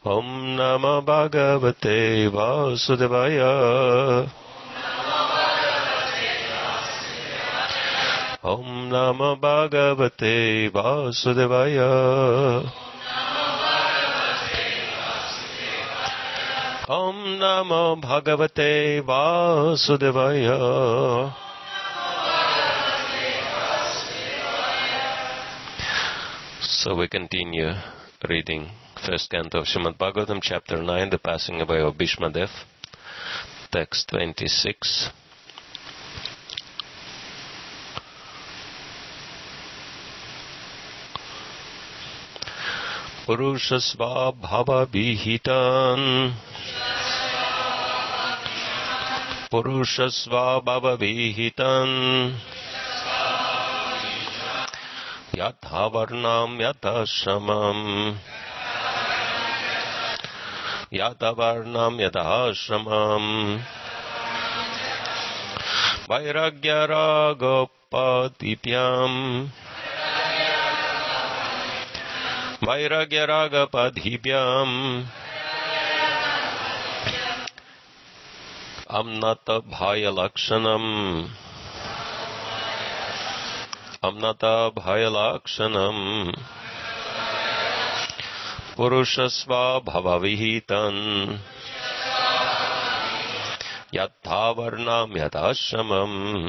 Om Namo Bhagavate Vasudevaya. Om Namo Bhagavate Vasudevaya. Om Namo Bhagavate Vasudevaya. So we continue reading first canto of Srimad Bhagavatam, chapter 9, the passing away of Bhishma Dev, text 26. Purushasva bhava vihitan. Purushasva bhava vihitan. Yatha varnam yatha shramam. Yatha varnam yatha shramam. Vairagya ragapatipyam. Vairagya ragapadhipyam. Amnata bhaya lakshanam. Amnata bhaya lakshanam. Purushasva bhava vihitan. Yatha varnam yatha shramam.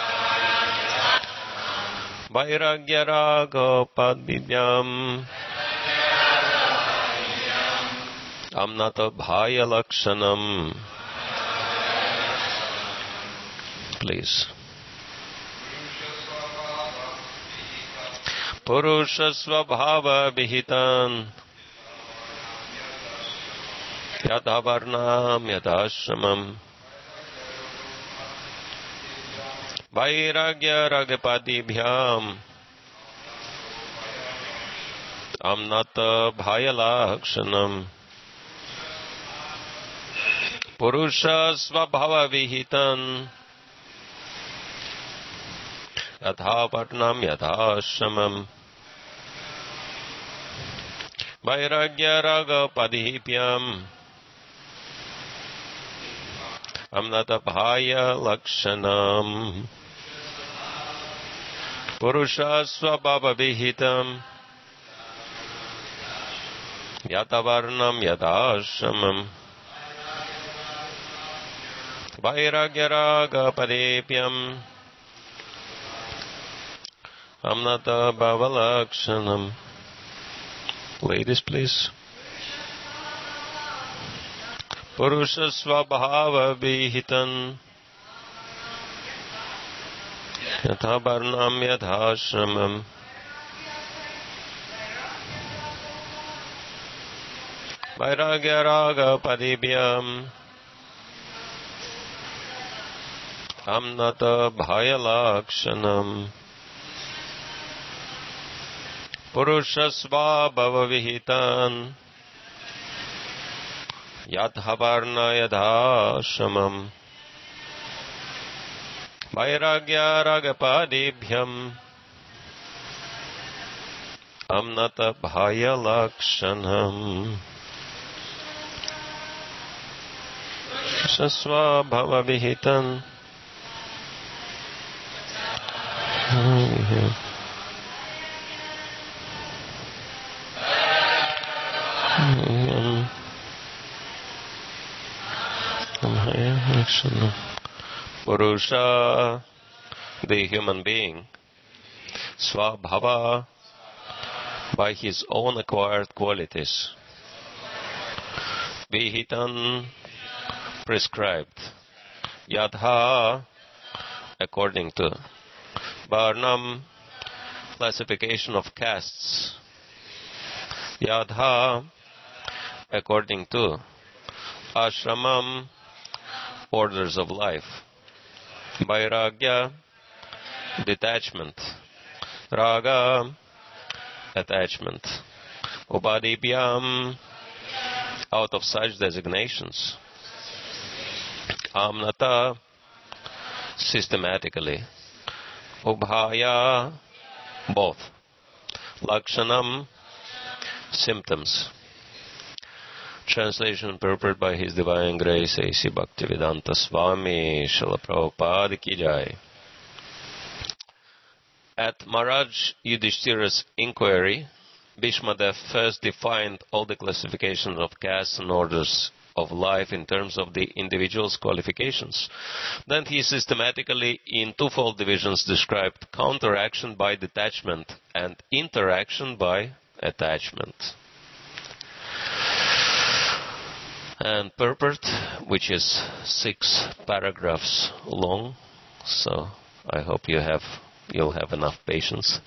Vairagya ragapadhipyam. Amnata bhaya lakshanam. Please. Purushasva bhava vihitan. Yatha varnam yatha shramam. Vairagya ragapadibhyam. Amnata bhaya lakshanam. Purusha svabhava vihitan. Yatha varnam yatha shramam. Vairagya ragapadibhyam. Amnata bhaya lakshanam. Purusha svabhava vihitam. Yatha varnam yatha shramam. Vairagya ragapadipyam. Amnata bhava lakshanam. Ladies, please. Purusha svabhava vihitan. Yatha varnam yatha shramam. Vairagya ragapadibhyam. Amnata bhaya lakshanam. Purusha svabhava vihitan. Yatha varna yatha shramam. Vairagya ragapadibhyam. Amnata bhaya lakshanam. Svabhava vihitan. Purusha, the human being, Svabhava, by his own acquired qualities, Vihitan, prescribed, Yadha, according to, Varnam, classification of castes, Yadha, according to, Ashramam, orders of life, Vairagya, detachment, Raga, attachment, Upadipyam, out of such designations, Amnata, systematically, Ubhaya, both, Lakshanam, symptoms, Translation purport by His Divine Grace A.C. Bhaktivedanta Swami Srila Prabhupada Ki Jai. At Maharaj Yudhishthira's inquiry, Bhishmadev first defined all the classifications of castes and orders of life in terms of the individual's qualifications. Then he systematically, in twofold divisions, described counteraction by detachment and interaction by attachment. And purport, which is 6 paragraphs long, so I hope you'll have enough patience.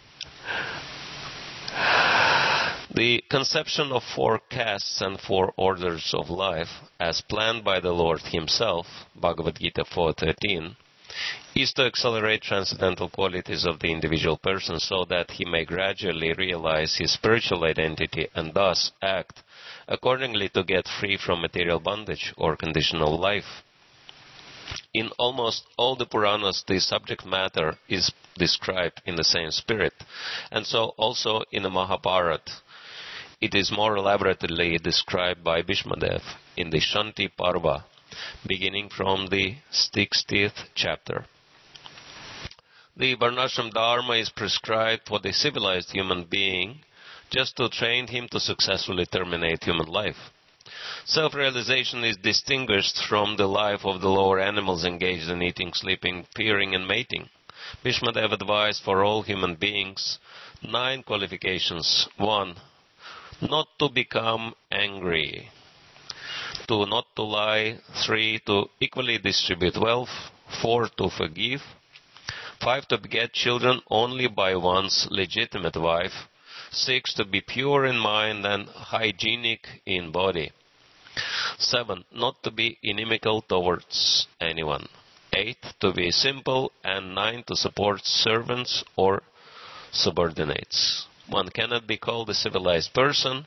The conception of 4 castes and 4 orders of life, as planned by the Lord Himself, Bhagavad Gita 4.13, is to accelerate transcendental qualities of the individual person so that he may gradually realize his spiritual identity and thus act accordingly to get free from material bondage or conditional life. In almost all the Puranas, the subject matter is described in the same spirit, and so also in the Mahabharata. It is more elaborately described by Bhishmadev in the Shanti Parva, beginning from the 60th chapter. The Varnashram Dharma is prescribed for the civilized human being just to train him to successfully terminate human life. Self-realization is distinguished from the life of the lower animals engaged in eating, sleeping, fearing, and mating. Bhishmadev advised for all human beings 9 qualifications. 1. Not to become angry. 2. Not to lie. 3. To equally distribute wealth. 4. To forgive. 5. To beget children only by one's legitimate wife. 6. To be pure in mind and hygienic in body. 7. Not to be inimical towards anyone. 8. To be simple. And 9. To support servants or subordinates. One cannot be called a civilized person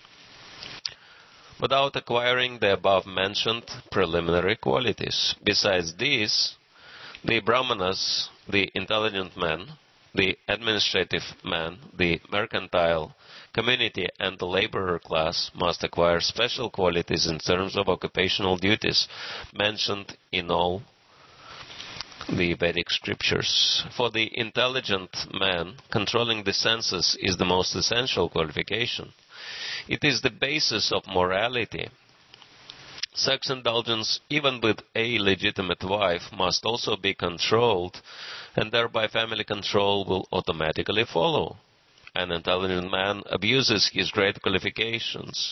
without acquiring the above-mentioned preliminary qualities. Besides these, the Brahmanas, the intelligent man, the administrative man, the mercantile community, and the laborer class must acquire special qualities in terms of occupational duties mentioned in all the Vedic scriptures. For the intelligent man, controlling the senses is the most essential qualification. It is the basis of morality. Sex indulgence, even with a legitimate wife, must also be controlled, and thereby family control will automatically follow. An intelligent man abuses his great qualifications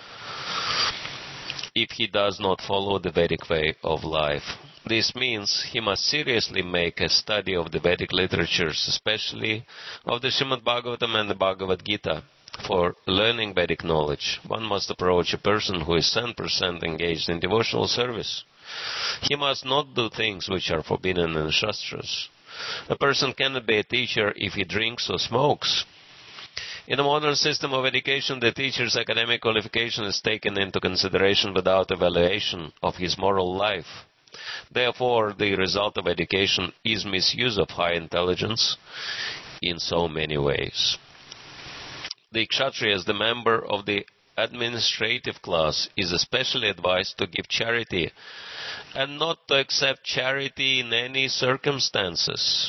if he does not follow the Vedic way of life. This means he must seriously make a study of the Vedic literatures, especially of the Srimad Bhagavatam and the Bhagavad Gita. For learning Vedic knowledge, one must approach a person who is 100% engaged in devotional service. He must not do things which are forbidden in the Shastras. A person cannot be a teacher if he drinks or smokes. In the modern system of education, the teacher's academic qualification is taken into consideration without evaluation of his moral life. Therefore, the result of education is misuse of high intelligence in so many ways. The Kshatriya, as the member of the administrative class, is especially advised to give charity and not to accept charity in any circumstances.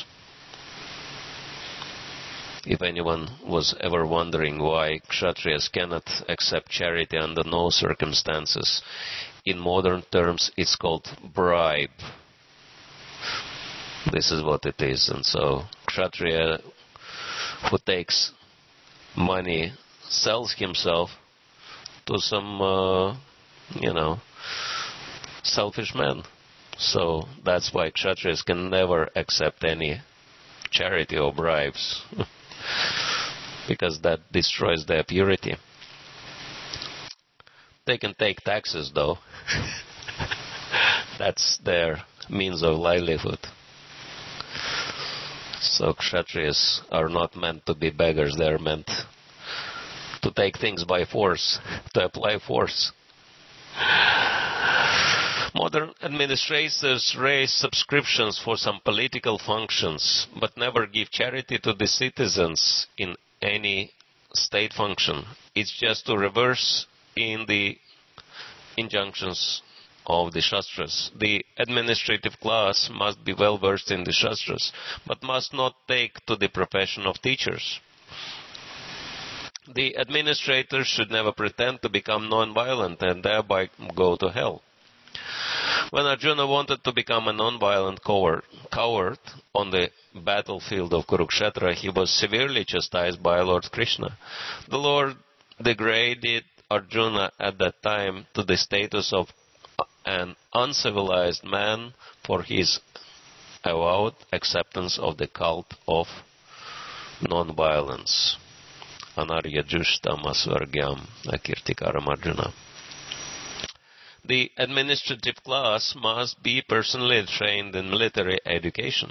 If anyone was ever wondering why Kshatriyas cannot accept charity under no circumstances, in modern terms it's called bribe. This is what it is. And so Kshatriya who takes money sells himself to some, selfish man. So that's why Kshatriyas can never accept any charity or bribes, because that destroys their purity. They can take taxes, though. That's their means of livelihood. So Kshatriyas are not meant to be beggars. They are meant to take things by force, to apply force. Modern administrators raise subscriptions for some political functions, but never give charity to the citizens in any state function. It's just to reverse in the injunctions of the Shastras. The administrative class must be well versed in the Shastras, but must not take to the profession of teachers. The administrators should never pretend to become non-violent and thereby go to hell. When Arjuna wanted to become a non-violent coward on the battlefield of Kurukshetra, he was severely chastised by Lord Krishna. The Lord degraded Arjuna at that time to the status of an uncivilized man for his avowed acceptance of the cult of non-violence. Anarya Jushtam Asvargyam Akirtikaram Arjuna. The administrative class must be personally trained in military education.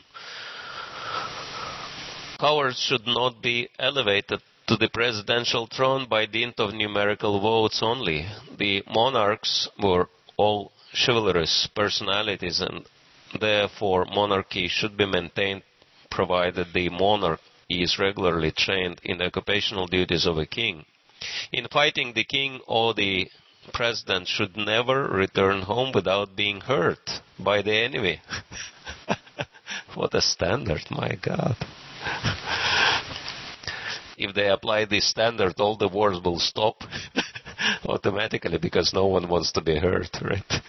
Cowards should not be elevated to the presidential throne by dint of numerical votes only. The monarchs were all chivalrous personalities, and therefore monarchy should be maintained provided the monarch is regularly trained in the occupational duties of a king. In fighting, the king or the president should never return home without being hurt by the enemy. What a standard, my God. If they apply this standard, all the wars will stop automatically because no one wants to be hurt, right?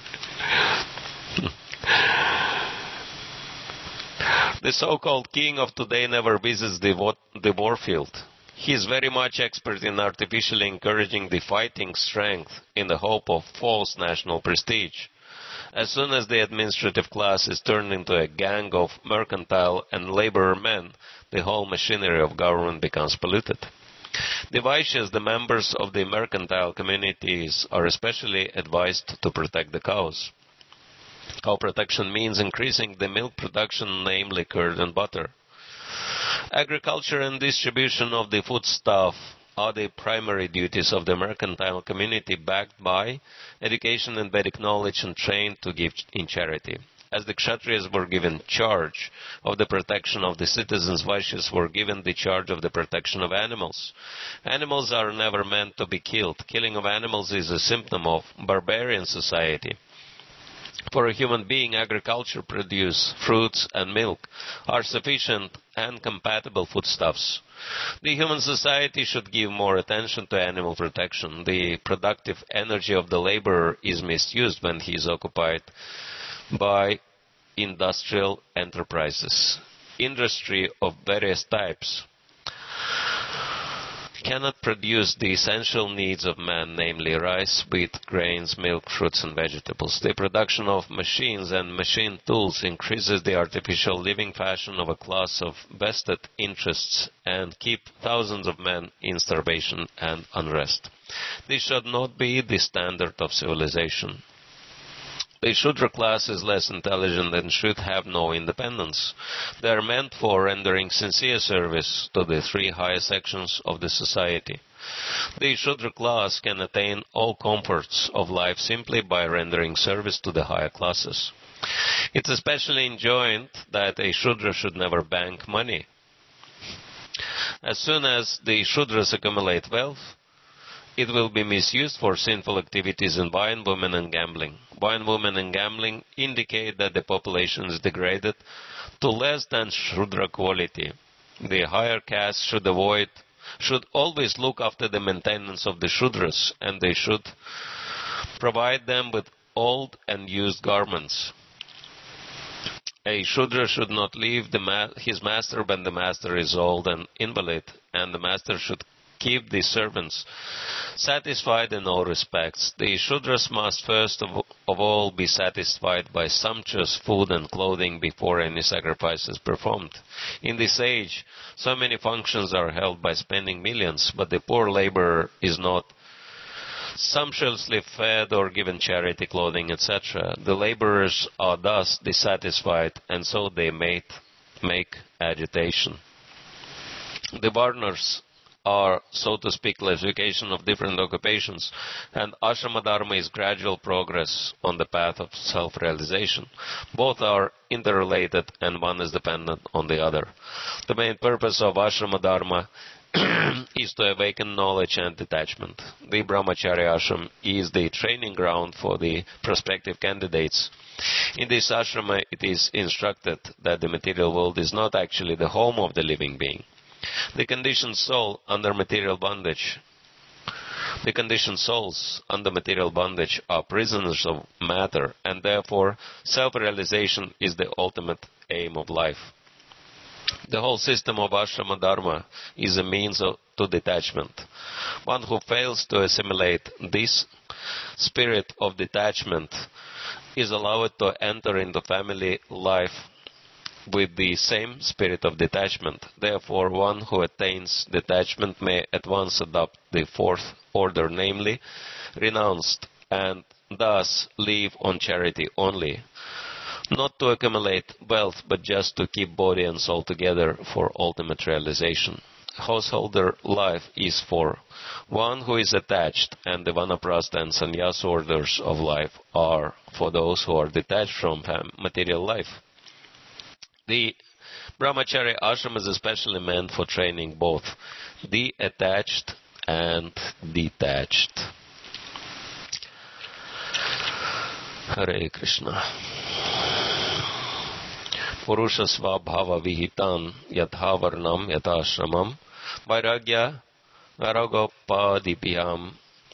The so-called king of today never visits the war field. He is very much expert in artificially encouraging the fighting strength in the hope of false national prestige. As soon as the administrative class is turned into a gang of mercantile and laborer men, the whole machinery of government becomes polluted. The Vaishyas, the members of the mercantile communities, are especially advised to protect the cows. Cow protection means increasing the milk production, namely curd and butter. Agriculture and distribution of the foodstuff are the primary duties of the mercantile community, backed by education and Vedic knowledge and trained to give in charity. As the Kshatriyas were given charge of the protection of the citizens, Vaishyas were given the charge of the protection of animals. Animals are never meant to be killed. Killing of animals is a symptom of barbarian society. For a human being, agriculture produce, fruits and milk are sufficient and compatible foodstuffs. The human society should give more attention to animal protection. The productive energy of the laborer is misused when he is occupied by industrial enterprises. Industry of various types cannot produce the essential needs of man, namely rice, wheat, grains, milk, fruits and vegetables. The production of machines and machine tools increases the artificial living fashion of a class of vested interests and keep thousands of men in starvation and unrest. This should not be the standard of civilization. The Shudra class is less intelligent and should have no independence. They are meant for rendering sincere service to the three highest sections of the society. The Shudra class can attain all comforts of life simply by rendering service to the higher classes. It's especially enjoined that a Shudra should never bank money. As soon as the Shudras accumulate wealth, it will be misused for sinful activities in wine, women, and gambling. Wine, women, and gambling indicate that the population is degraded to less than Shudra quality. The higher caste should always look after the maintenance of the Shudras, and they should provide them with old and used garments. A Shudra should not leave his master when the master is old and invalid, and the master should keep the servants satisfied in all respects. The Shudras must first of all be satisfied by sumptuous food and clothing before any sacrifice is performed. In this age, so many functions are held by spending millions, but the poor laborer is not sumptuously fed or given charity, clothing, etc. The laborers are thus dissatisfied, and so they make agitation. The Varnas are, so to speak, classification of different occupations, and ashrama dharma is gradual progress on the path of self-realization. Both are interrelated and one is dependent on the other. The main purpose of ashrama dharma is to awaken knowledge and detachment. The Brahmacharya ashram is the training ground for the prospective candidates. In this ashrama, it is instructed that the material world is not actually the home of the living being. The conditioned soul under material bondage The conditioned souls under material bondage are prisoners of matter, and therefore self-realization is the ultimate aim of life. The whole system of ashrama dharma is a means to detachment. One who fails to assimilate this spirit of detachment is allowed to enter into family life with the same spirit of detachment. Therefore, one who attains detachment may at once adopt the fourth order, namely, renounced, and thus live on charity only. Not to accumulate wealth, but just to keep body and soul together for ultimate realization. Householder life is for one who is attached, and the vanaprastha and sannyas orders of life are for those who are detached from material life. The Brahmacharya ashram is especially meant for training both the attached and detached. Hare Krishna. Purusha svabhava vihitan yatha varnam yatha ashramam vairagya varagopadipyam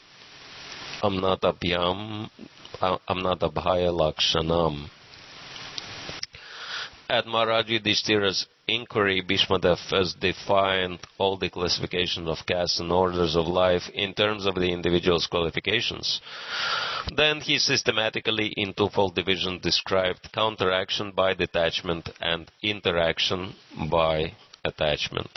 amnatabhyam amnatabhaya lakshanam. At Maharaj Yudhishthira's inquiry, Bhishmadev first defined all the classification of castes and orders of life in terms of the individual's qualifications. Then he systematically, in twofold division, described counteraction by detachment and interaction by attachment.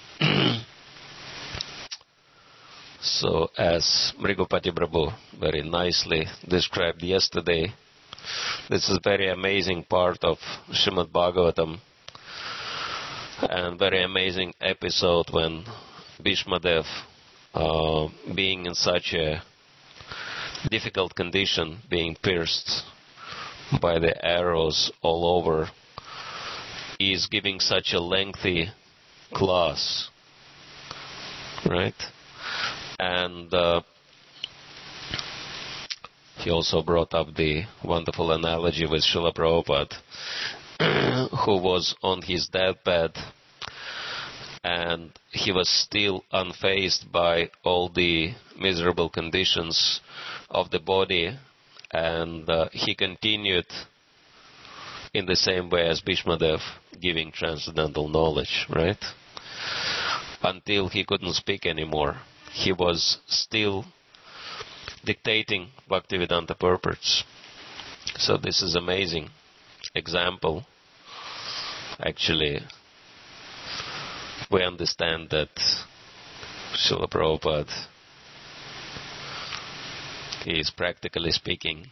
So, as Mrigopati Prabhu very nicely described yesterday, this is a very amazing part of Srimad Bhagavatam, and very amazing episode when Bhishmadev, being in such a difficult condition, being pierced by the arrows all over, is giving such a lengthy class, right? And he also brought up the wonderful analogy with Srila Prabhupada, who was on his deathbed, and he was still unfazed by all the miserable conditions of the body, and he continued in the same way as Bhishmadev, giving transcendental knowledge, right? Until he couldn't speak anymore. He was still dictating Bhaktivedanta purports. So this is amazing example. Actually, we understand that Srila Prabhupada is practically speaking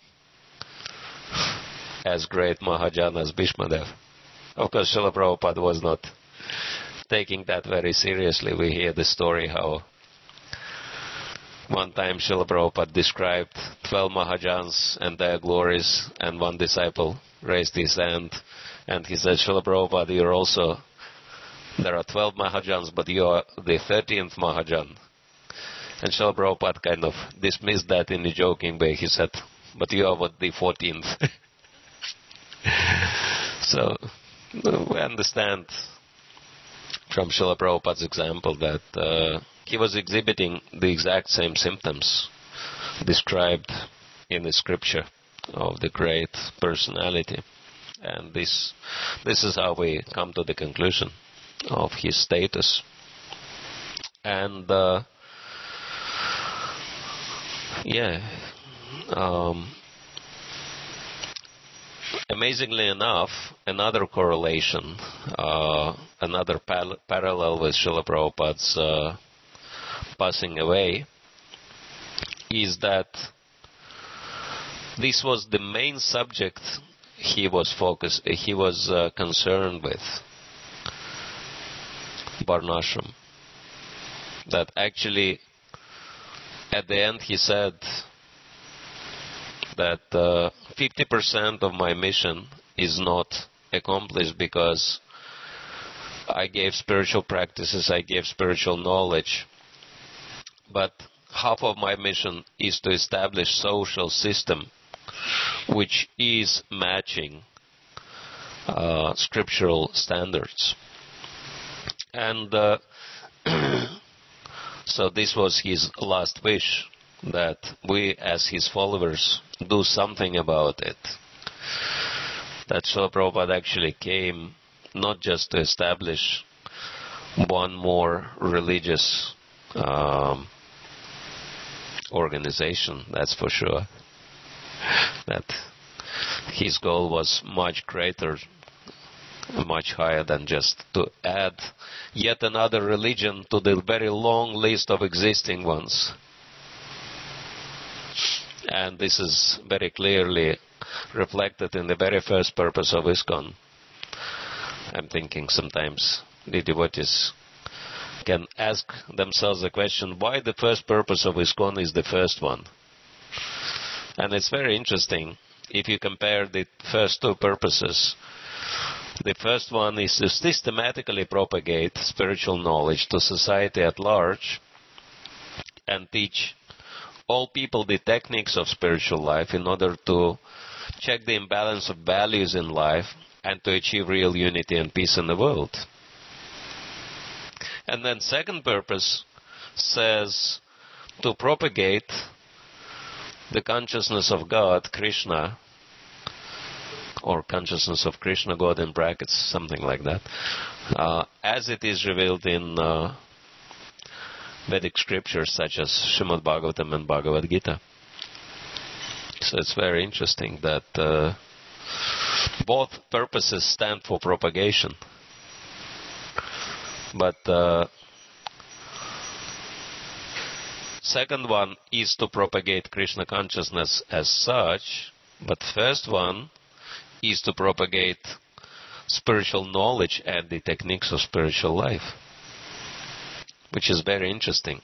as great Mahajan as Bhishmadev. Of course, Srila Prabhupada was not taking that very seriously. We hear the story how one time Srila Prabhupada described 12 Mahajans and their glories, and one disciple raised his hand and he said, Srila Prabhupada, there are 12 Mahajans, but you are the 13th Mahajan. And Srila Prabhupada kind of dismissed that in a joking way. He said, but you are the 14th. So we understand from Srila Prabhupada's example that he was exhibiting the exact same symptoms described in the scripture of the great personality. And this is how we come to the conclusion of his status. And amazingly enough, another correlation, another parallel with Srila Prabhupada's passing away is that this was the main subject he was concerned with, Varnashram. That actually at the end he said that 50% of my mission is not accomplished because I gave spiritual practices, I gave spiritual knowledge, but half of my mission is to establish social system which is matching scriptural standards. And so this was his last wish, that we as his followers do something about it. That Srila Prabhupada actually came not just to establish one more religious organization, that's for sure. That his goal was much greater, much higher than just to add yet another religion to the very long list of existing ones. And this is very clearly reflected in the very first purpose of ISKCON. I'm thinking sometimes the devotees can ask themselves the question, why the first purpose of ISKCON is the first one? And it's very interesting. If you compare the first two purposes, the first one is to systematically propagate spiritual knowledge to society at large and teach all people the techniques of spiritual life in order to check the imbalance of values in life and to achieve real unity and peace in the world. And then second purpose says to propagate the consciousness of God, Krishna, or consciousness of Krishna, God in brackets, something like that, as it is revealed in Vedic scriptures such as Srimad Bhagavatam and Bhagavad Gita. So it's very interesting that both purposes stand for propagation. But second one is to propagate Krishna consciousness as such, but first one is to propagate spiritual knowledge and the techniques of spiritual life, which is very interesting.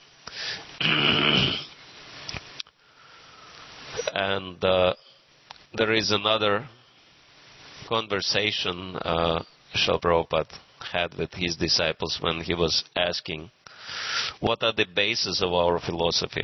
And there is another conversation Srila Prabhupada had with his disciples when he was asking, what are the bases of our philosophy?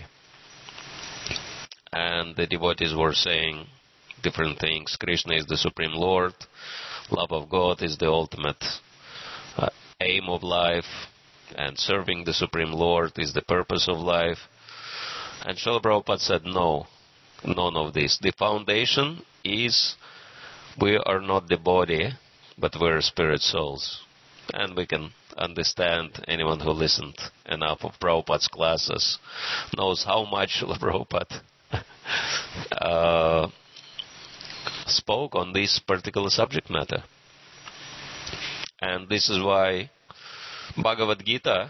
And the devotees were saying different things. Krishna is the Supreme Lord. Love of God is the ultimate aim of life. And serving the Supreme Lord is the purpose of life. And Srila Prabhupada said, no, none of this. The foundation is we are not the body, but we're spirit souls. And we can understand, anyone who listened enough of Prabhupada's classes knows how much Srila Prabhupada spoke on this particular subject matter. And this is why Bhagavad Gita,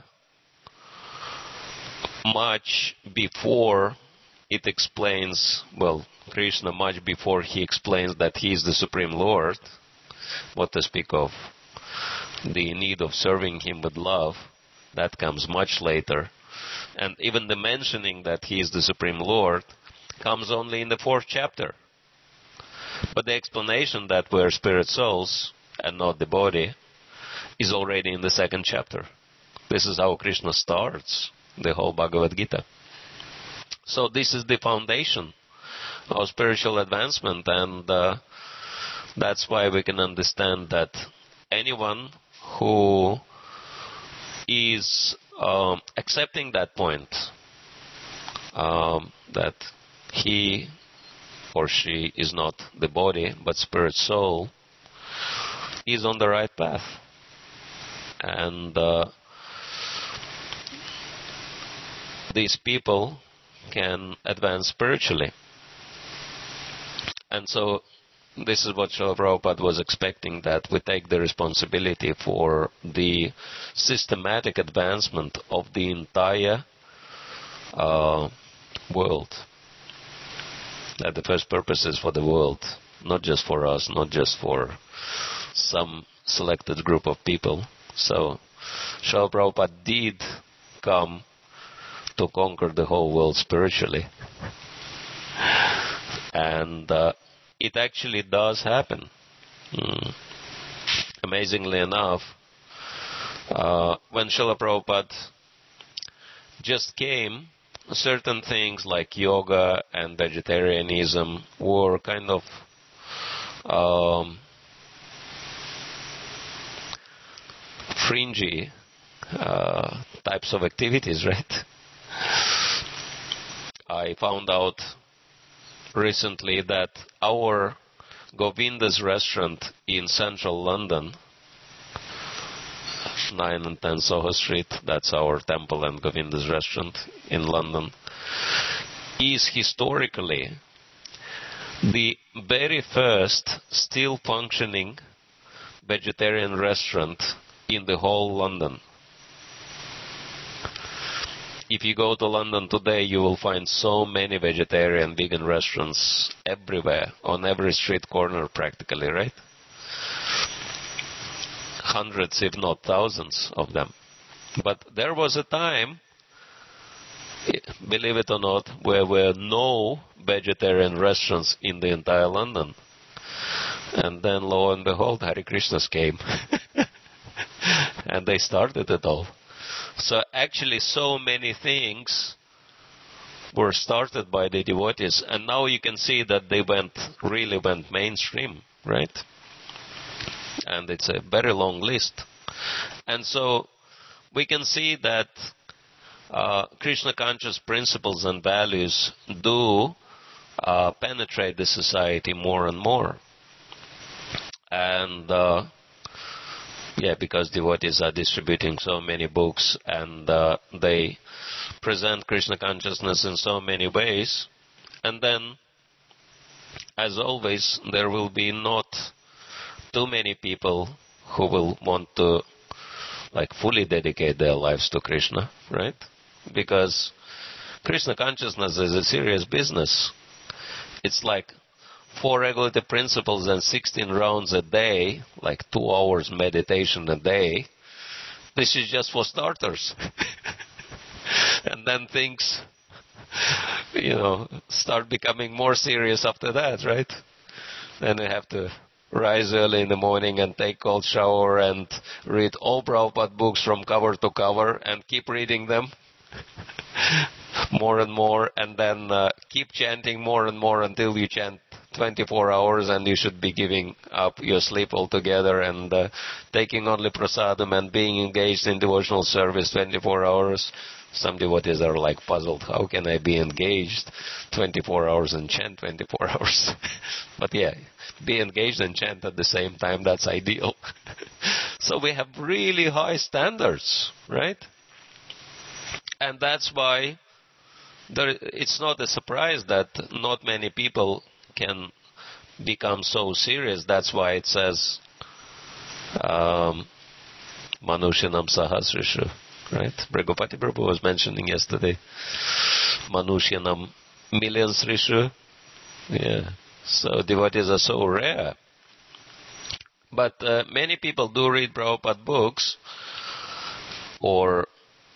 much before it explains, Krishna, much before he explains that he is the Supreme Lord, what to speak of the need of serving him with love, that comes much later. And even the mentioning that he is the Supreme Lord comes only in the 4th chapter. But the explanation that we're spirit souls and not the body is already in the 2nd chapter. This is how Krishna starts the whole Bhagavad Gita. So this is the foundation of spiritual advancement, and that's why we can understand that anyone who is accepting that point, that he or she is not the body but spirit soul, is on the right path. And these people can advance spiritually. And so this is what Srila Prabhupada was expecting, that we take the responsibility for the systematic advancement of the entire world. That the first purpose is for the world, not just for us, not just for some selected group of people. So Srila Prabhupada did come to conquer the whole world spiritually. And it actually does happen. Amazingly enough, When Srila Prabhupada just came, certain things like yoga and vegetarianism were kind of fringy types of activities, right? I found out recently that our Govinda's restaurant in central London, 9 and 10 Soho Street, that's our temple and Govinda's restaurant in London, is historically the very first still functioning vegetarian restaurant in the whole London. If you go to London today, you will find so many vegetarian, vegan restaurants everywhere, on every street corner practically, right? Hundreds, if not thousands of them. But there was a time, believe it or not, where there were no vegetarian restaurants in the entire London. And then, lo and behold, Hare Krishnas came. And they started it all. So actually so many things were started by the devotees, and now you can see that they really went mainstream, right? And it's a very long list. And so we can see that Krishna conscious principles and values do penetrate the society more and more. And because devotees are distributing so many books and they present Krishna consciousness in so many ways. And then, as always, there will be not too many people who will want to fully dedicate their lives to Krishna, right? Because Krishna consciousness is a serious business. It's like 4 regulative principles and 16 rounds a day, 2 hours meditation a day. This is just for starters. And then things, start becoming more serious after that, right? Then you have to rise early in the morning and take cold shower and read all Prabhupada books from cover to cover and keep reading them more and more, and then keep chanting more and more until you chant 24 hours, and you should be giving up your sleep altogether and taking only prasadam and being engaged in devotional service 24 hours. Some devotees are puzzled. How can I be engaged 24 hours and chant 24 hours? But be engaged and chant at the same time. That's ideal. So we have really high standards, right? And that's why it's not a surprise that not many people can become so serious. That's why it says Manushanam Sahasrishu, right? Brigopati Prabhu was mentioning yesterday Manushanam millions Rishu. Yeah. So devotees are so rare. But many people do read Prabhupada books, or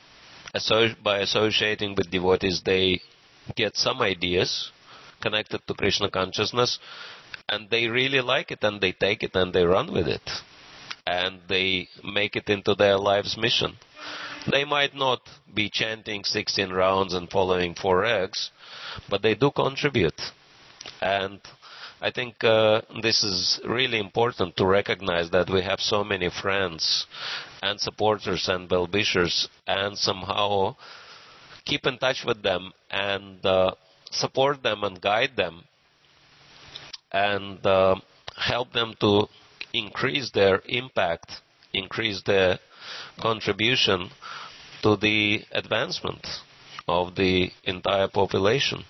by associating with devotees they get some ideas connected to Krishna consciousness, and they really like it, and they take it and they run with it, and they make it into their life's mission. They might not be chanting 16 rounds and following 4 eggs, but they do contribute. And I think this is really important to recognize that we have so many friends and supporters and well-wishers, and somehow keep in touch with them and support them and guide them and help them to increase their impact, increase their contribution to the advancement of the entire population.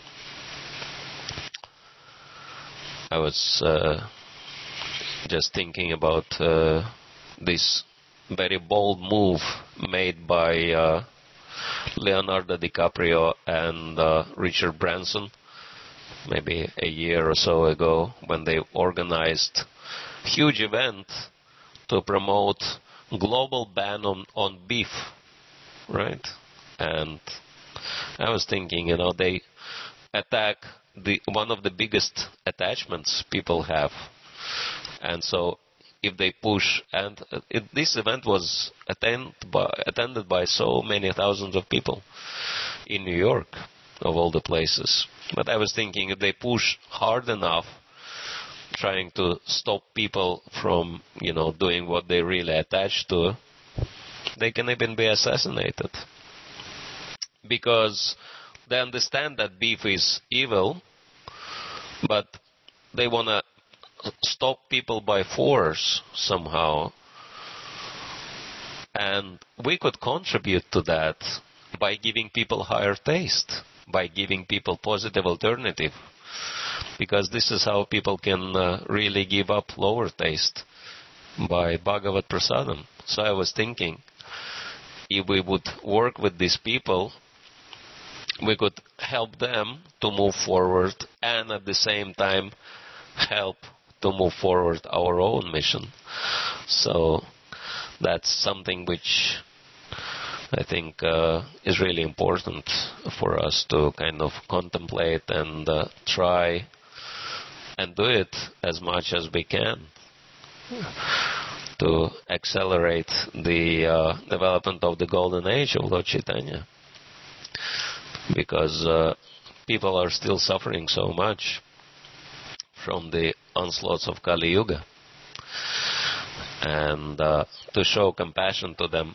I was just thinking about this very bold move made by Leonardo DiCaprio and Richard Branson maybe a year or so ago, when they organized a huge event to promote global ban on beef, right? And I was thinking, they attack one of the biggest attachments people have. And so if they push, and this event was attended by so many thousands of people in New York, of all the places. But I was thinking, if they push hard enough, trying to stop people from, doing what they really attached to, they can even be assassinated. Because they understand that beef is evil, but they want to stop people by force somehow. And we could contribute to that by giving people higher taste, by giving people positive alternative. Because this is how people can really give up lower taste, by Bhagavad Prasadam. So I was thinking, if we would work with these people, we could help them to move forward and at the same time help to move forward our own mission. So that's something which I think is really important for us to kind of contemplate and try and do it as much as we can to accelerate the development of the golden age of Lord Chaitanya. Because people are still suffering so much from the onslaughts of Kali Yuga. And to show compassion to them,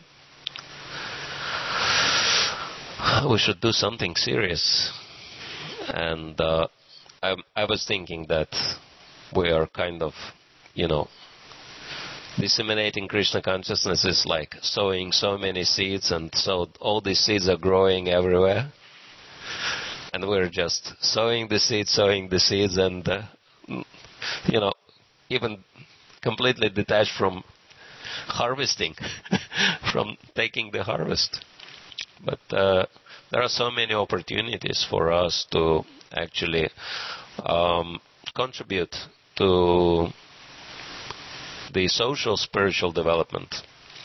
we should do something serious. And I was thinking that we are kind of, disseminating Krishna consciousness is like sowing so many seeds, and so all these seeds are growing everywhere. And we're just sowing the seeds, and, even completely detached from harvesting, from taking the harvest. But there are so many opportunities for us to actually contribute to the social spiritual development.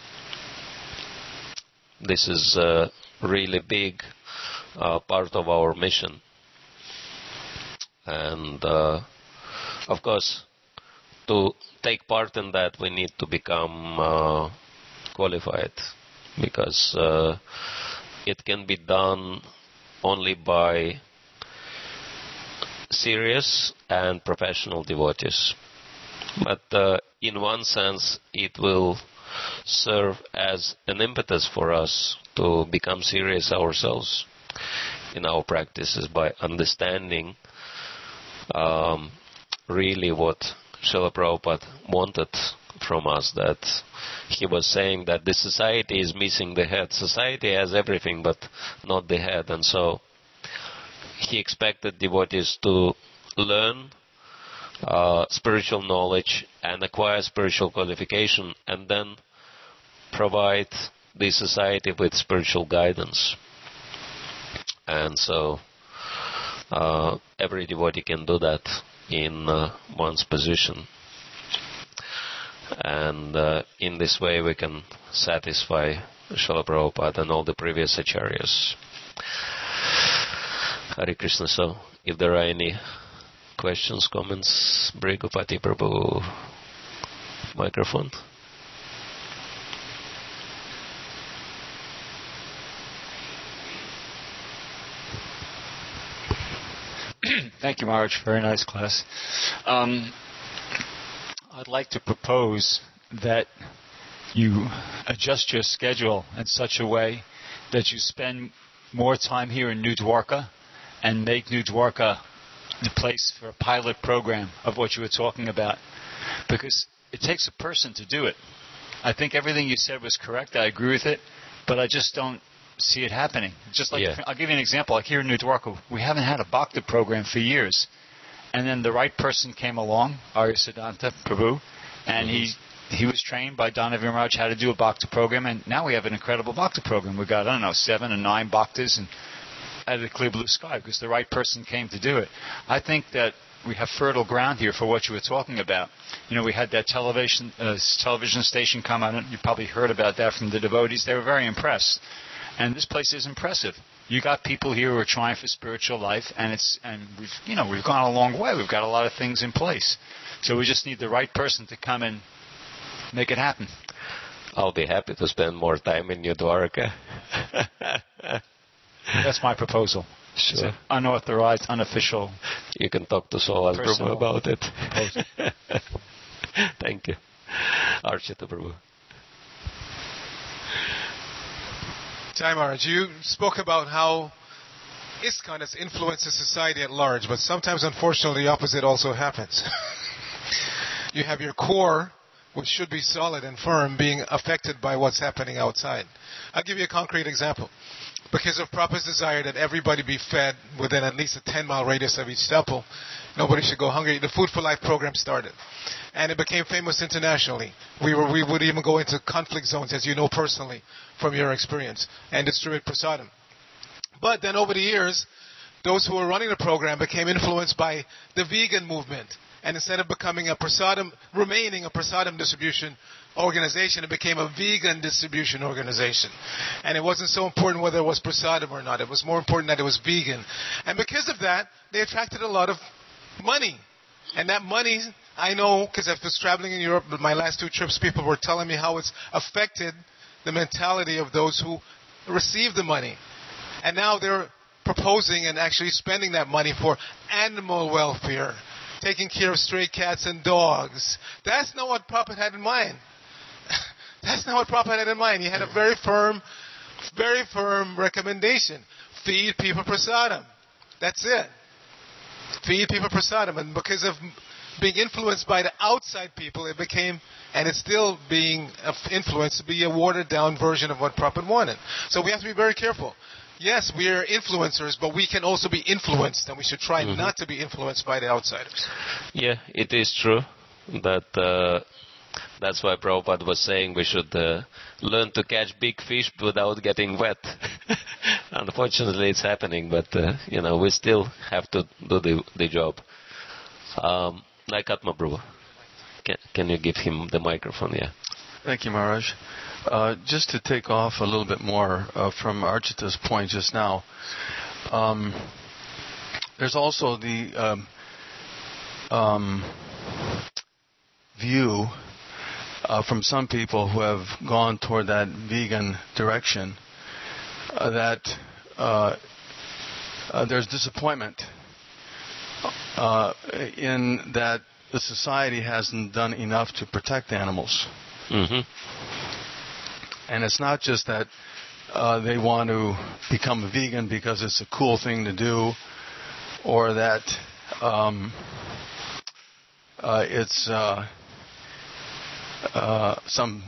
This is a really big part of our mission. And of course, to take part in that, we need to become qualified, because it can be done only by serious and professional devotees. But in one sense, it will serve as an impetus for us to become serious ourselves in our practices by understanding really what Srila Prabhupada wanted from us, that he was saying that the society is missing the head. Society has everything but not the head, and so he expected devotees to learn spiritual knowledge and acquire spiritual qualification, and then provide the society with spiritual guidance. And so every devotee can do that in one's position. And in this way we can satisfy Srila Prabhupada and all the previous acharyas. Hare Krishna. So if there are any questions, comments, Brigupati Prabhu, microphone. Thank you, Maharaj. Very nice class. I'd like to propose that you adjust your schedule in such a way that you spend more time here in New Dwarka and make New Dwarka the place for a pilot program of what you were talking about. Because it takes a person to do it. I think everything you said was correct. I agree with it. But I just don't see it happening. Just like I'll give you an example. Like here in New Dwarka, we haven't had a Bhakti program for years. And then the right person came along, Arya Siddhanta Prabhu, and he was trained by Dana Vimaraj how to do a Bhakti program, and now we have an incredible Bhakti program. We've got, 7 and 9 Bhaktas and out of the clear blue sky because the right person came to do it. I think that we have fertile ground here for what you were talking about. We had that television station come out, and you probably heard about that from the devotees. They were very impressed. And this place is impressive. You got people here who are trying for spiritual life, and we've gone a long way. We've got a lot of things in place. So we just need the right person to come and make it happen. I'll be happy to spend more time in New Dwarka. That's my proposal. Sure. It's an unauthorized, unofficial. You can talk to Sohas Prabhu about it. Thank you. Archita Prabhu. Jai Maharaj, you spoke about how ISKCON has influenced the society at large, but sometimes, unfortunately, the opposite also happens. You have your core, which should be solid and firm, being affected by what's happening outside. I'll give you a concrete example. Because of Prabhupada's desire that everybody be fed within at least a 10-mile radius of each temple, nobody should go hungry, the Food for Life program started. And it became famous internationally. We would even go into conflict zones, as you know personally from your experience, and distribute prasadam. But then over the years, those who were running the program became influenced by the vegan movement. And instead of remaining a prasadam distribution organization, it became a vegan distribution organization. And it wasn't so important whether it was prasadam or not. It was more important that it was vegan. And because of that, they attracted a lot of money. And that money, I know, because I was traveling in Europe, but my last 2 trips, people were telling me how it's affected the mentality of those who received the money. And now they're proposing and actually spending that money for animal welfare, taking care of stray cats and dogs. That's not what Prabhupada had in mind. That's not what Prabhupada had in mind. He had a very firm recommendation. Feed people prasadam. That's it. Feed people prasadam. And because of being influenced by the outside people, it became, and it's still being influenced to be a watered down version of what Prabhupada wanted. So we have to be very careful. Yes, we are influencers, but we can also be influenced, and we should try not to be influenced by the outsiders. Yeah, it is true that that's why Prabhupada was saying we should learn to catch big fish without getting wet. Unfortunately, it's happening, but we still have to do the job. Naikatma Prabhu, can you give him the microphone? Yeah. Thank you, Maharaj. Just to take off a little bit more from Archita's point just now, there's also the view from some people who have gone toward that vegan direction that there's disappointment in that the society hasn't done enough to protect animals. Mm-hmm. And it's not just that they want to become a vegan because it's a cool thing to do, or that it's some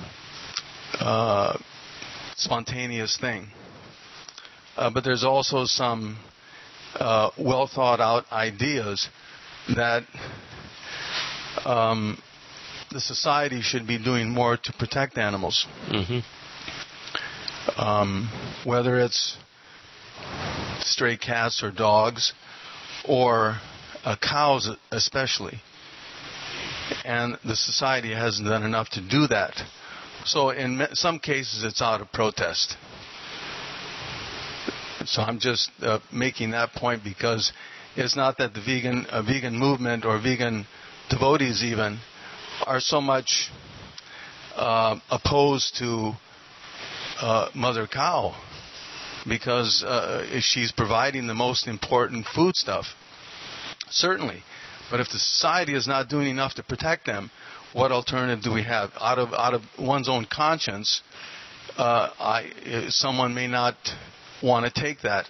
spontaneous thing. But there's also some well thought out ideas that the society should be doing more to protect animals. Mm-hmm. Whether it's stray cats or dogs or cows especially. And the society hasn't done enough to do that. So in some cases it's out of protest. So I'm just making that point because it's not that the vegan movement or vegan devotees even are so much opposed to Mother Cow because she's providing the most important food stuff. Certainly. But if the society is not doing enough to protect them, what alternative do we have? Out of one's own conscience, someone may not want to take that.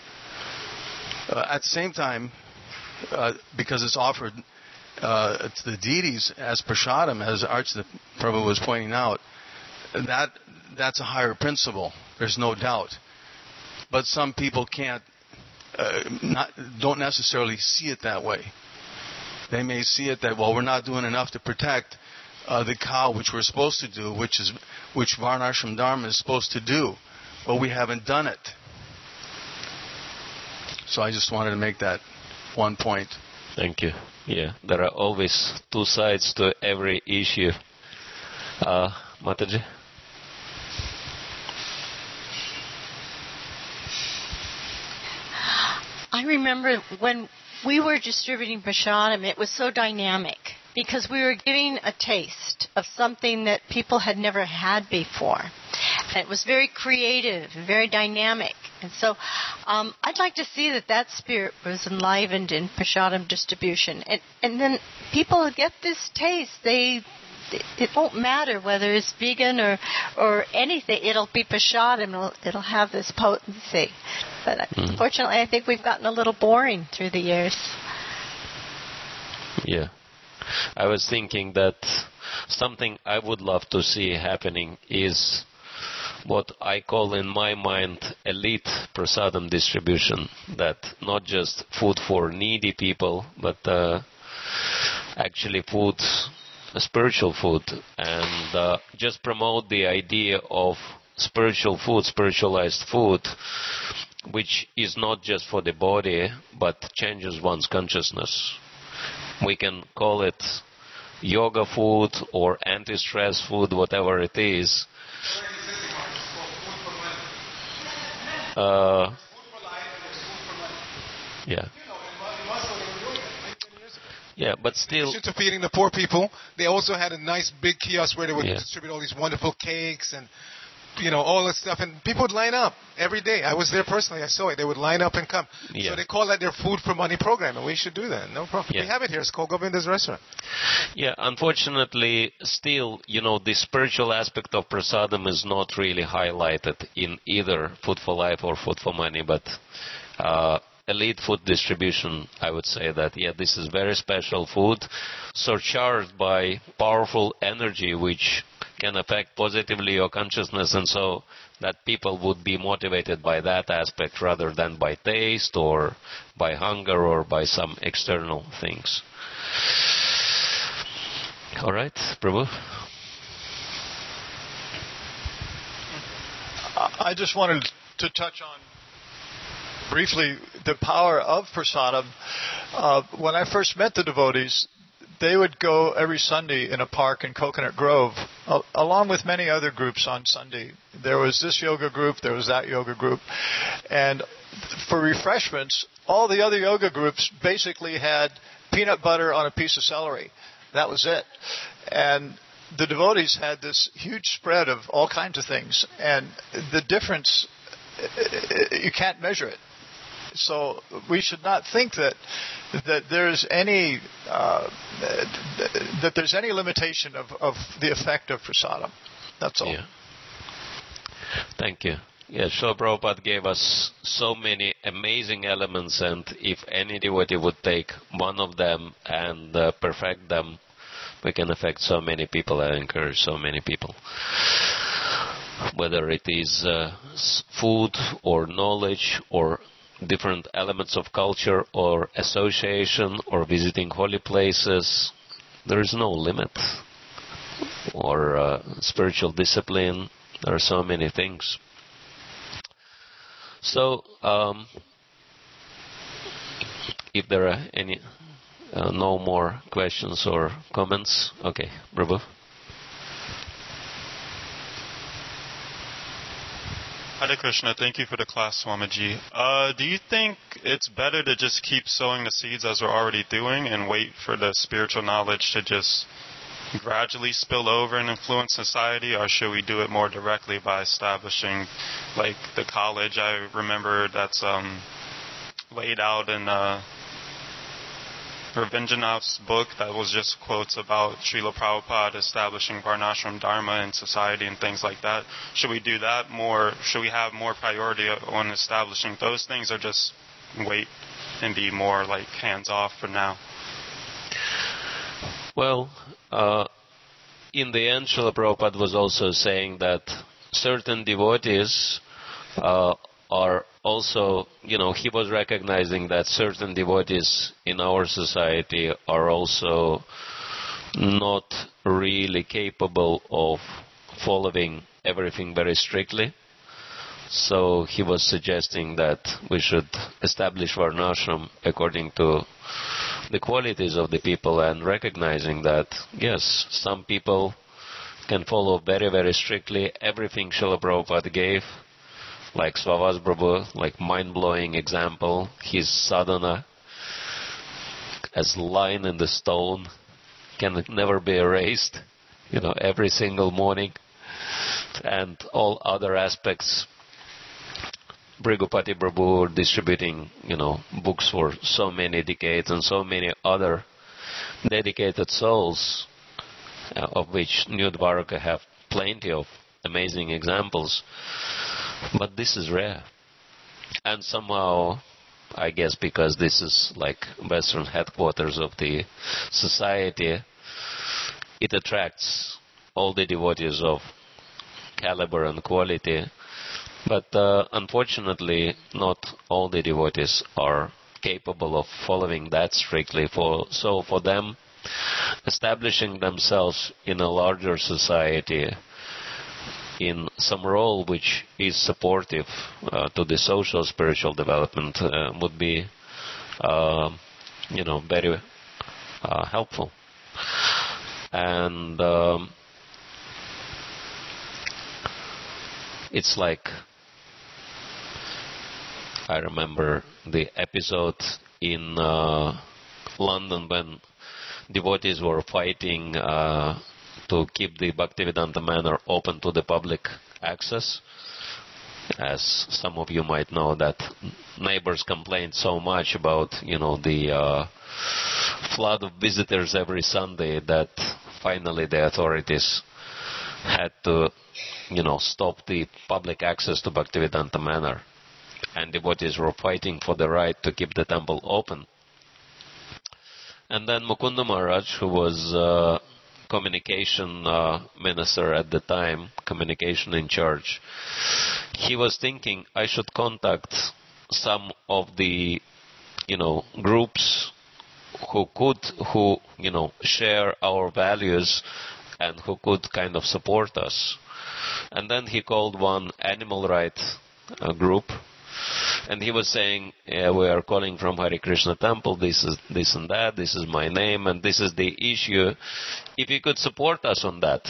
At the same time, because it's offered to the deities as prasadam, as Archita Prabhu was pointing out, that's a higher principle. There's no doubt. But some people don't necessarily see it that way. They may see it that, we're not doing enough to protect the cow, which we're supposed to do, which Varnashram Dharma is supposed to do, but we haven't done it. So I just wanted to make that one point. Thank you. Yeah, there are always two sides to every issue. Mataji? I remember when we were distributing prasadam, it was so dynamic because we were giving a taste of something that people had never had before. And it was very creative, very dynamic. And so I'd like to see that spirit was enlivened in Prasadam distribution. And then people get this taste. It won't matter whether it's vegan or anything. It'll be Prasadam. It'll have this potency. But unfortunately, I think we've gotten a little boring through the years. Yeah. I was thinking that something I would love to see happening is what I call in my mind elite prasadam distribution, that not just food for needy people, but actually food, spiritual food, and just promote the idea of spiritual food, spiritualized food, which is not just for the body, but changes one's consciousness. We can call it yoga food or anti-stress food, whatever it is. Yeah. Yeah, but still... In addition to feeding the poor people, they also had a nice big kiosk where they would distribute all these wonderful cakes and, all that stuff. And people would line up every day. I was there personally. I saw it. They would line up and come. Yeah. So they call that their food for money program, and we should do that. No problem. Yeah. We have it here. It's called Govinda's Restaurant. Yeah, unfortunately, still, the spiritual aspect of prasadam is not really highlighted in either Food for Life or Food for Money, but elite food distribution, I would say that, this is very special food, surcharged by powerful energy, which can affect positively your consciousness, and so that people would be motivated by that aspect rather than by taste or by hunger or by some external things. All right, Prabhu? I just wanted to touch on briefly the power of prasadam. When I first met the devotees, they would go every Sunday in a park in Coconut Grove, along with many other groups on Sunday. There was this yoga group, there was that yoga group. And for refreshments, all the other yoga groups basically had peanut butter on a piece of celery. That was it. And the devotees had this huge spread of all kinds of things. And the difference, you can't measure it. So we should not think that there's any limitation of the effect of prasadam. That's all. Yeah. Thank you. Yeah, Srila Prabhupada gave us so many amazing elements, and if any devotee would take one of them and perfect them, we can affect so many people and encourage so many people. Whether it is food or knowledge or different elements of culture or association or visiting holy places, there is no limit. Or spiritual discipline, there are so many things. So, if there are any no more questions or comments, okay, Prabhu. Hare Krishna, thank you for the class, Swamiji. Do you think it's better to just keep sowing the seeds as we're already doing and wait for the spiritual knowledge to just gradually spill over and influence society, or should we do it more directly by establishing, like, the college? I remember that's laid out in Ravindranath's book that was just quotes about Srila Prabhupada establishing Varnashram Dharma in society and things like that. Should we do that more? Should we have more priority on establishing those things, or just wait and be more like hands-off for now? Well, in the end, Srila Prabhupada was also saying that certain devotees are also, he was recognizing that certain devotees in our society are also not really capable of following everything very strictly. So he was suggesting that we should establish Varnashram according to the qualities of the people, and recognizing that, yes, some people can follow very, very strictly everything Srila Prabhupada gave, like Swavas Prabhu, like mind-blowing example, his sadhana as line in the stone can never be erased. every single morning, and all other aspects. Brigupati Prabhu distributing, books for so many decades, and so many other dedicated souls, of which New Dwarka have plenty of amazing examples. But this is rare. And somehow, I guess because this is like Western headquarters of the society, it attracts all the devotees of caliber and quality. But unfortunately, not all the devotees are capable of following that strictly. So for them, establishing themselves in a larger society, in some role which is supportive to the social spiritual development, would be, very helpful. And it's like, I remember the episode in London when devotees were fighting to keep the Bhaktivedanta Manor open to the public access. As some of you might know, that neighbors complained so much about, the flood of visitors every Sunday, that finally the authorities had to, stop the public access to Bhaktivedanta Manor. And devotees were fighting for the right to keep the temple open. And then Mukunda Maharaj, who was communication minister at the time, communication in charge, he was thinking, I should contact some of the, groups who share our values and who could kind of support us. And then he called one animal rights group. And he was saying, we are calling from Hare Krishna temple, this is this and that, this is my name, and this is the issue. If you could support us on that.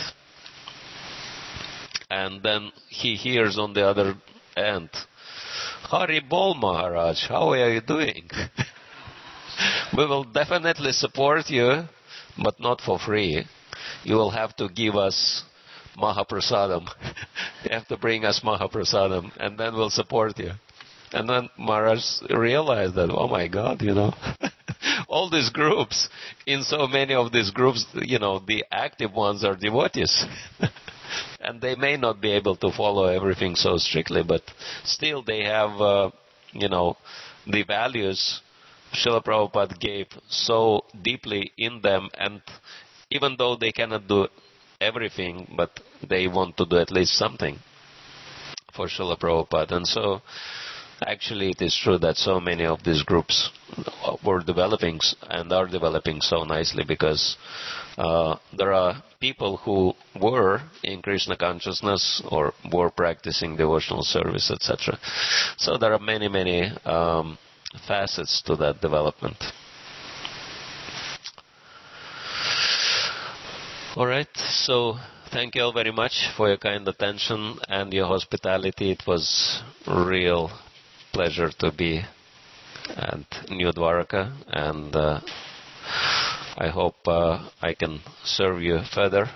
And then he hears on the other end, Hari Bol Maharaj, how are you doing? We will definitely support you, but not for free. You will have to give us Mahaprasadam. You have to bring us Mahaprasadam, and then we'll support you. And then Maharaj realized that, oh my God, all these groups, in so many of these groups, the active ones are devotees. And they may not be able to follow everything so strictly, but still they have, the values Srila Prabhupada gave so deeply in them, and even though they cannot do everything, but they want to do at least something for Srila Prabhupada. And so, actually, it is true that so many of these groups were developing and are developing so nicely because there are people who were in Krishna consciousness or were practicing devotional service, etc. So there are many, many facets to that development. All right, so thank you all very much for your kind attention and your hospitality. It was real pleasure to be at New Dwarka, and I hope I can serve you further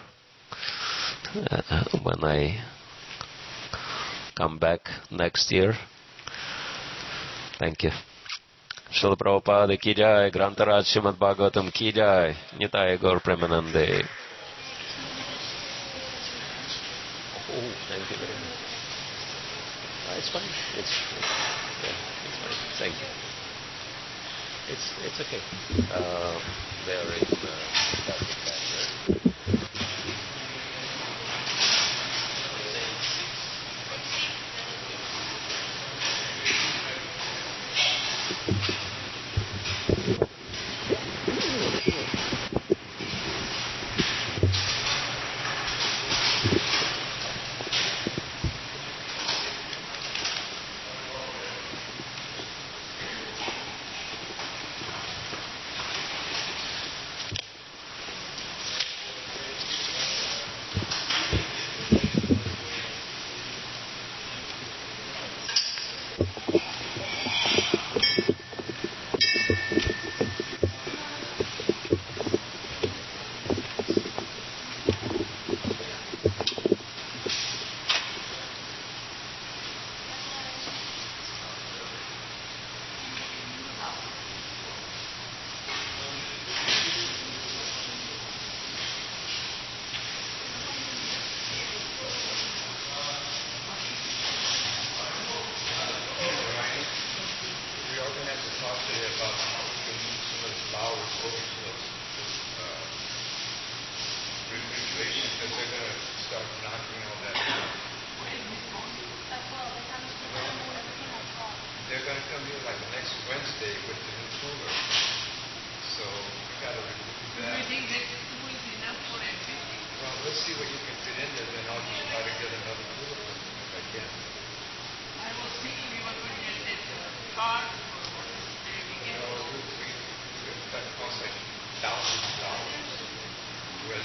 when I come back next year. Thank you. Srila Prabhupada ki jai, Grantaraj Srimad Bhagavatam ki jai, Nitaya Gaur Premanande. Oh, thank you very much. It's fine. It's fine. Thank you. It's okay. There is plastic bag there.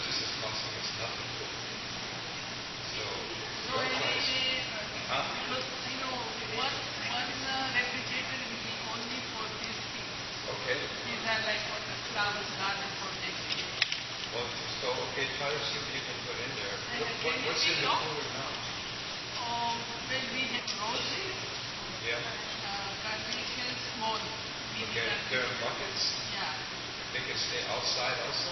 this is costing us nothing. So, Because, one refrigerator will be only for these things. okay. These are like for the flowers garden for next year. Well, so, okay, try to see what you can put in there. What's in the cooler now? Well, we have roses, Yeah. carnations, small. Okay, they're in buckets. Yeah. They can stay outside also.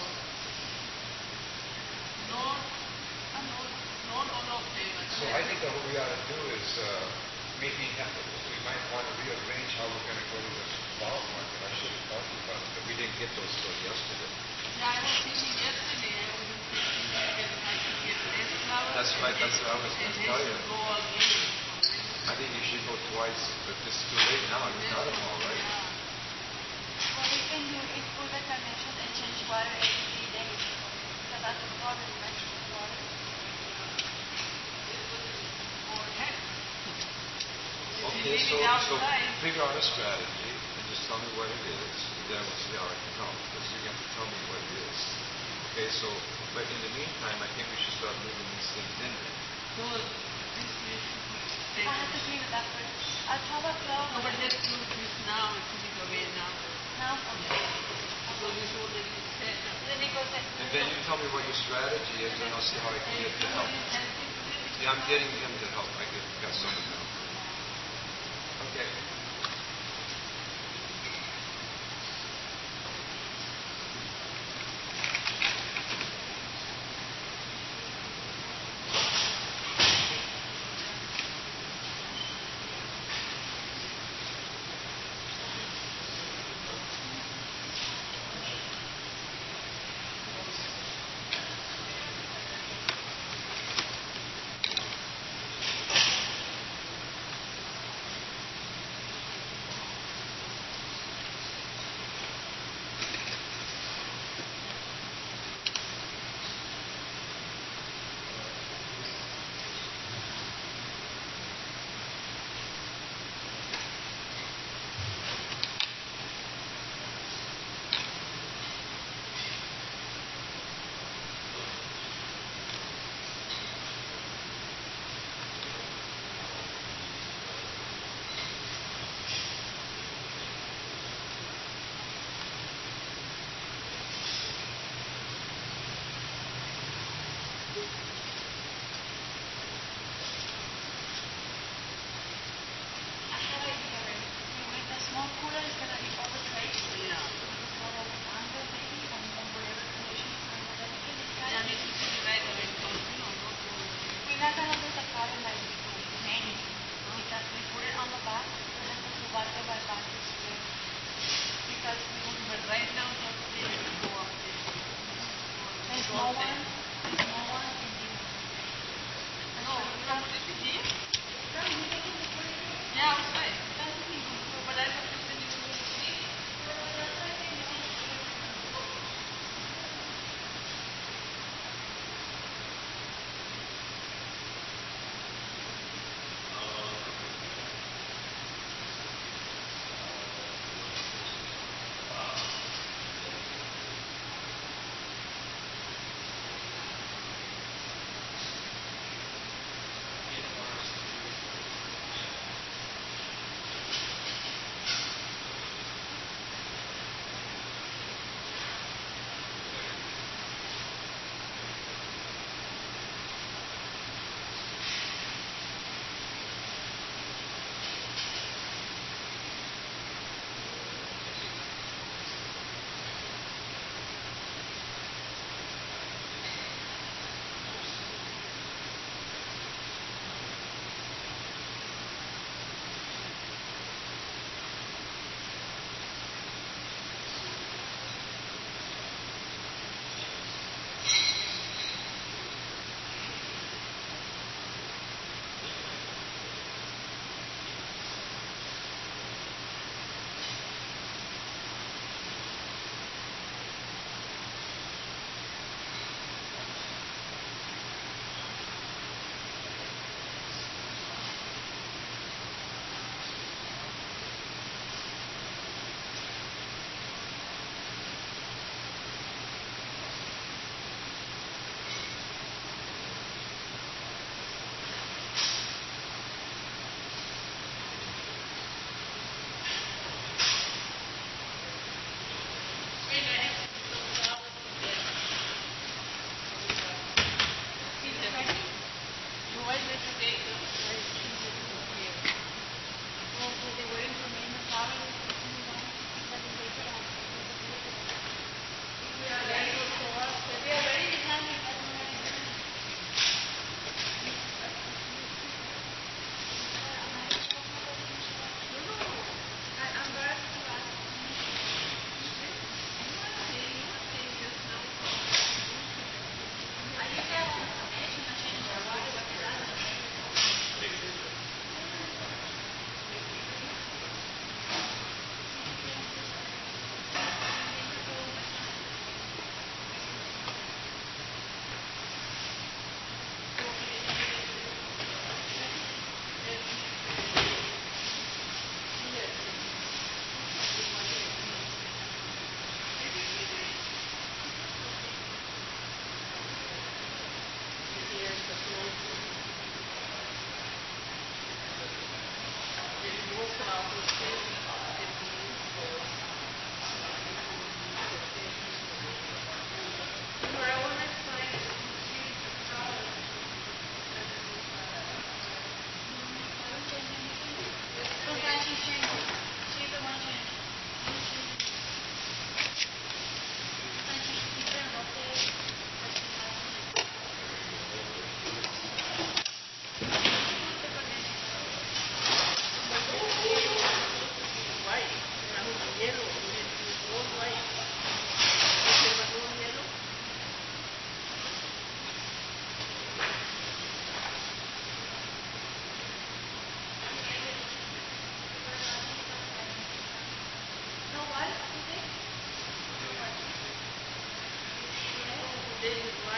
Not all of them. So I think that what we ought to do is maybe we might want to rearrange how we're going to go to the flower market. I should have talked about it, but we didn't get those till yesterday. Yeah, I was thinking yesterday, I was thinking I should get less flowers. That's right, that's what I was going to tell you. Go again. I think you should go twice, but it's too late now. You got them all, right? Yeah. What we can do is pull the connection and change water every 3 days. So that's the problem, right? Water. Okay, so figure out a strategy and just tell me what it is. Then we'll see how I can help. Because you have to tell me what it is. Okay, so, but in the meantime, I think we should start moving these things in there. So, this needs to be I have to clean it up first. I'll tell the flower. No, but let's do this now. It will be the way now. Now? Okay. So this already set up. Then it goes like And then you tell me what your strategy is, and I'll see how I can get to help. Yeah, I'm getting him to help. I got someone now. Okay.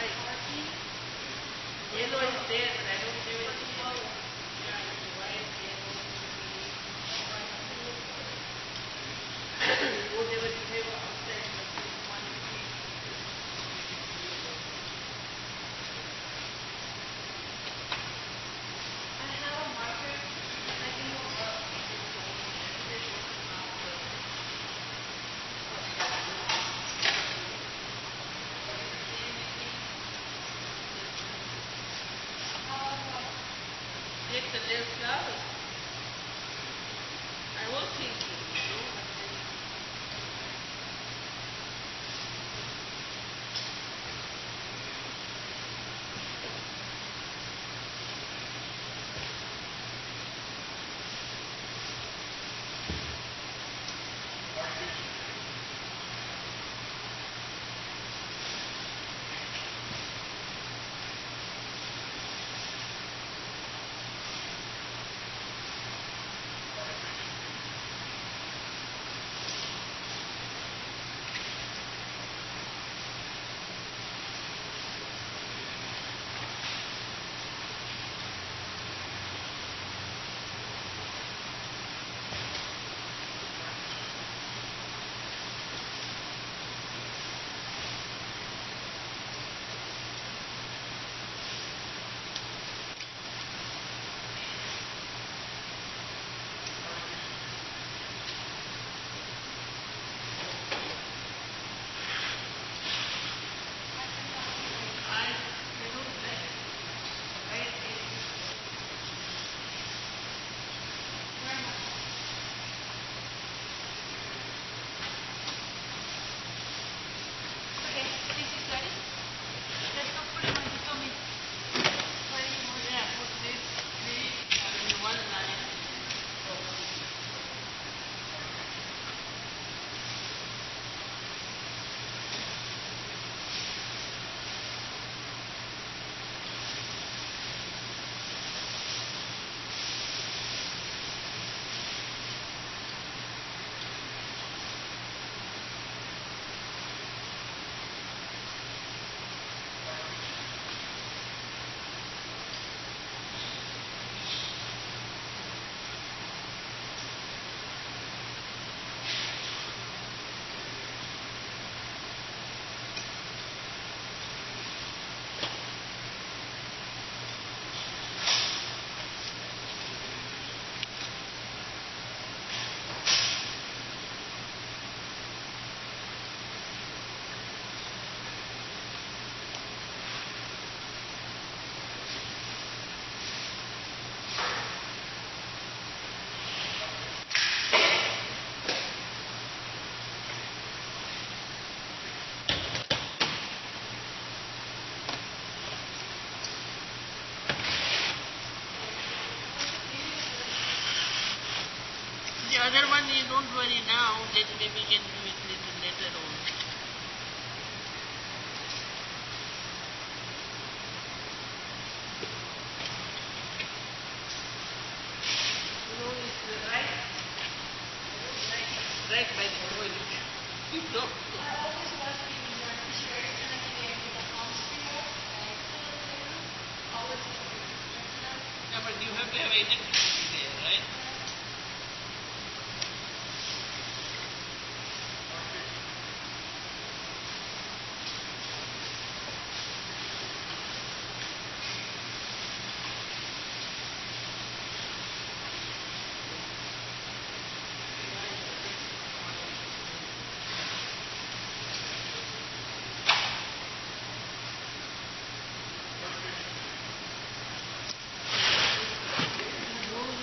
Yellow is there, but I don't give it to you. White, yellow, whatever you have outside, one I have a marker. I can go up. take the less flowers. I was thinking, Okay, this is ready. Let's not put it on the tummy. Where you want yeah, put this three in one line. The other one you don't worry now, then maybe we can do it little later on. No, it's right by the toilet. You don't know. I always was giving your t-shirts and I gave you the palms to you. Always Yeah, but you have to have electricity there, right? No,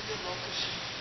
the location.